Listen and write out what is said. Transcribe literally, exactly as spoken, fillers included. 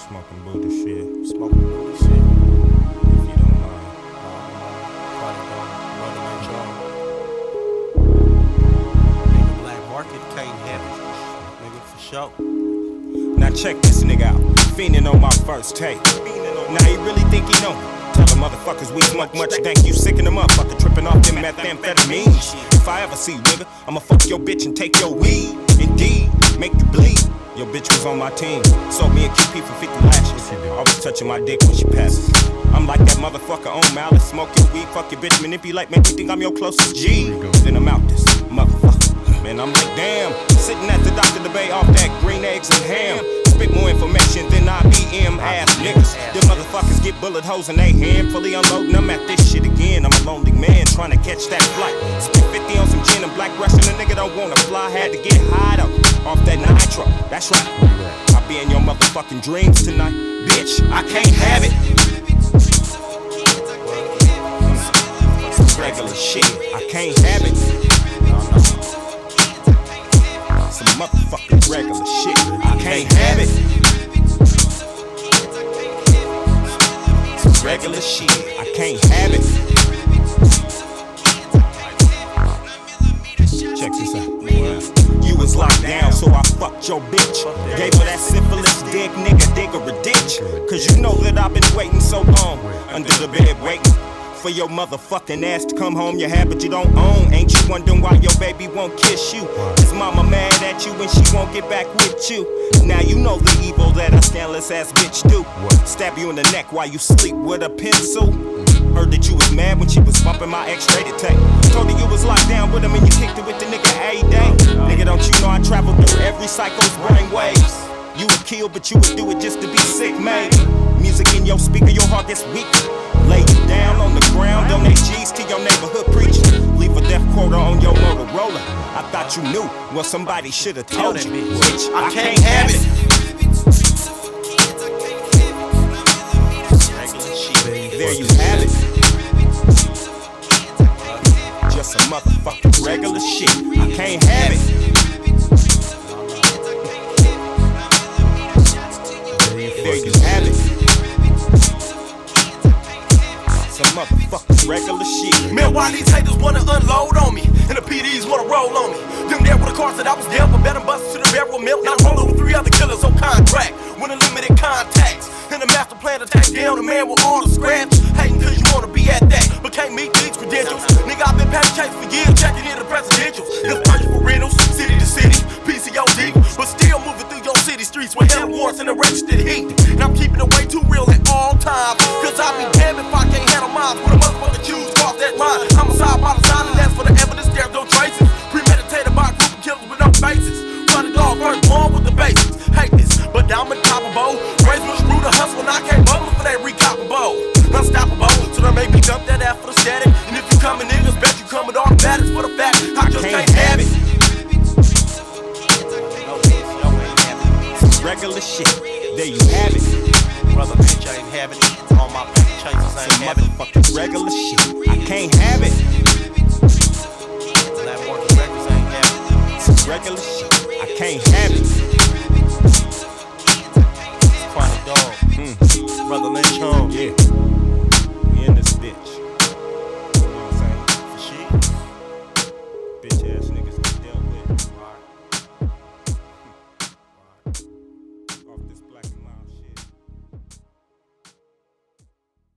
Smoking Buddha shit. Smoking Buddha shit. If you don't mind. Chronic Dog, Brother Lynch Nigga, black market can't have it. Nigga, for sure. Now check this nigga out. Fiending on my first tape. Now he really think he know me. Tell the motherfuckers we smoke much dank. You sick in the motherfucker tripping off them methamphetamines. If I ever see you, nigga, I'ma fuck your bitch and take your weed. Indeed, make you bleed. Your bitch was on my team. Sold me a Q P for fifty lashes. Always touching my dick when she passes. I'm like that motherfucker on malice. Smoke your weed, fuck your bitch, manipulate, make you think I'm your closest G. Then I'm out this motherfucker. Man, I'm like, damn. Sitting at the Doctor Debate off that green eggs and ham. Spit more information than I B M ass niggas. Them motherfuckers get bullet holes in they hand. Fully unloading them at this shit again. I'm a lonely man trying to catch that flight. Spit fifty on some gin and black Russian. A nigga don't wanna fly. Had to get high though. Off that nitro. That's right. I'll be in your motherfucking dreams tonight. Bitch, I can't have it. Some regular shit. I can't have it. Some motherfucking regular shit. I can't have it. Some regular shit. I can't have it. Check this out. You was locked down, so I fucked your bitch. Gave her that syphilis dick, nigga, dig her a ditch. Cause you know that I've been waiting so long under the bed waiting for your motherfucking ass to come home. Your habit you don't own. Ain't you wondering why your baby won't kiss you? Is mama mad at you when she won't get back with you? Now you know the evil that a scandalous ass bitch do. Stab you in the neck while you sleep with a pencil. Heard that you was mad when she was bumping my X-rated tape. Told her you was locked down with him and you kicked it with the nigga a day. Nigga, don't you know I traveled through every psycho's brain waves? You would kill, but you would do it just to be sick, mate. Music in your speaker, your heart gets weak. Lay you down on the ground, donate G's to your neighborhood preacher. Leave a death quota on your Motorola. I thought you knew, well somebody should've told you. Bitch, I can't have it. There you have it. Just some motherfucking regular shit. I can't have it. There you have it. Some motherfucking regular shit. Man, why these haters wanna unload on me? And the P Ds wanna roll on me. Them there with the cars that I was there for better busted to the barrel milk. Now I'm rolling with three other killers on contract with unlimited contacts. And the master plan to take down a man with all the scraps. Hating cause you wanna be at that, but can't meet these credentials. Nigga, I've been past chase for years, checking in the presidentials. Just purchase for rentals, city to city, P C O D. But still moving through your city streets with hell warrants and the registered heat. And I'm keeping it way too real at all times. Cause I'll be damned if I can't handle mine. With a motherfucker choose cross that line. I'm a side by the side, and that's for the evidence, there's no traces. Premeditated by a group of killers with no faces. Run it all, first born with the basics. Hate this, but I'm unstoppable. Raise my screw to hustle, and I can't bubble for that recopable. Unstoppable, so they make me dump that ass for the static. And if you coming niggas, bet you coming off batters for the fact I just can't, can't have it. Some regular shit, there you have it. Brother Lynch ain't having it. All my paper chasers ain't Some having it. motherfucking regular shit, I can't have it. Black market records ain't having it. Some regular shit, I can't have it. Chronic Dog, Mm. Brother Lynch home. Yeah.